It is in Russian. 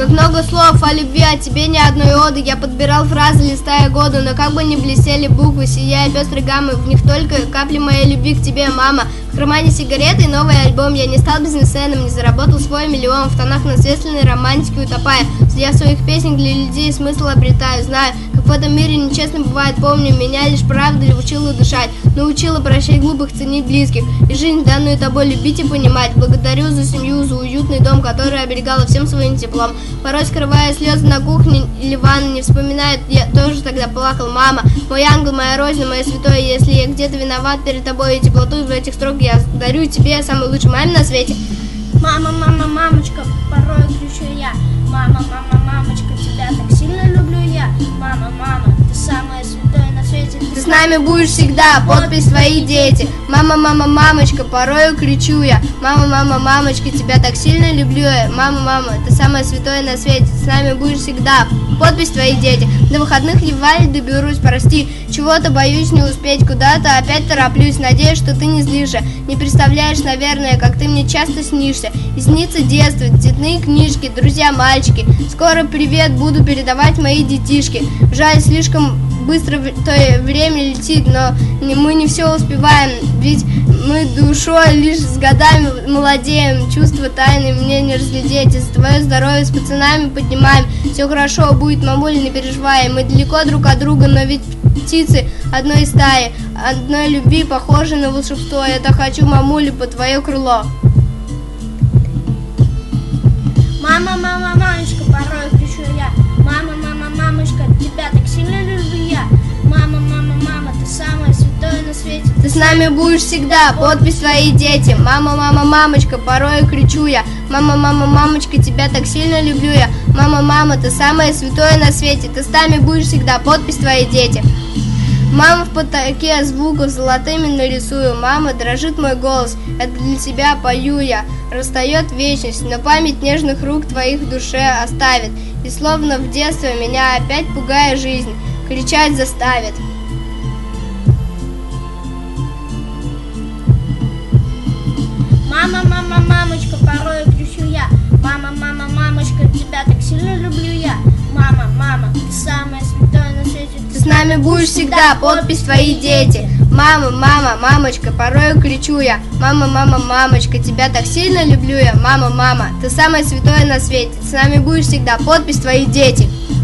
Как много слов о любви, о тебе ни одной оды. Я подбирал фразы, листая году, но как бы ни блестели буквы, сияя пестрой гаммой, в них только капли моей любви к тебе, мама. В кармане сигареты и новый альбом. Я не стал бизнесменом, не заработал свой миллион. В тонах насветственной романтики утопая, я своих песен для людей смысл обретаю. Знаю, как в этом мире нечестно бывает. Помню, меня лишь правда учила дышать, научила прощать глупых, ценить близких и жизнь, данную тобой, любить и понимать. Благодарю за семью, за уютный дом, который оберегала всем своим теплом. Порой, скрывая слезы на кухне или ванной, не вспоминают, я тоже тогда плакал. Мама, мой ангел, моя родина, моя святое, если я где-то виноват перед тобой, и теплоту в этих строк я дарю тебе, самой лучшей маме на свете. Мама, мама, мамочка, порой кричу я. Мама, мама, мамочка, тебя так сильно люблю я. Мама, мама, ты самое святое на свете. Ты с нами будешь всегда, подпись твои дети. Мама, мама, мамочка, порою кричу я. Мама, мама, мамочка, тебя так сильно люблю я. Мама, мама, ты самое святое на свете. С нами будешь всегда, подпись твои дети. До выходных едва доберусь, прости. Чего-то боюсь не успеть, куда-то опять тороплюсь. Надеюсь, что ты не злишься. Не представляешь, наверное, как ты мне часто снишься. И снится детство, цветные книжки, друзья мальчики. Скоро привет буду передавать мои детишки. Жаль, слишком быстро то время летит, но мы не все успеваем, ведь мы душой лишь с годами молодеем. Чувства тайны мне не разглядеть, и за твое здоровье с пацанами поднимаем. Все хорошо будет, мамуля, не переживай. Мы далеко друг от друга, но ведь птицы одной стаи, одной любви похожи на волшебство. Я так хочу, мамуля, под твое крыло. Мама, мама, мамочка, порой кричу я. Мама, мама, мамочка, тебя так сильно люблю я. Мама, мама, мама, ты самое святое на свете. Ты с нами будешь всегда, подпись твои дети. Мама, мама, мамочка, порой кричу я. Мама, мама, мамочка, тебя так сильно люблю я. Мама, мама, ты самое святое на свете. Ты с нами будешь всегда, подпись твои дети. Мама, в потоке звуков золотыми нарисую. Мама, дрожит мой голос, это для тебя пою я. Растает вечность, но память нежных рук твоих в душе оставит. И словно в детстве меня опять, пугая жизнь, кричать заставит. Мама, мама, мамочка, порой кричу я. Мама, мама, мамочка, тебя так сильно люблю я. Мама, мама, ты самое святое на свете. Ты с нами будешь всегда, подпись твои дети. Мама, мама, мамочка, порою кричу я. Мама, мама, мамочка, тебя так сильно люблю я. Мама, мама, ты самое святое на свете. С нами будешь всегда, подпись твои дети.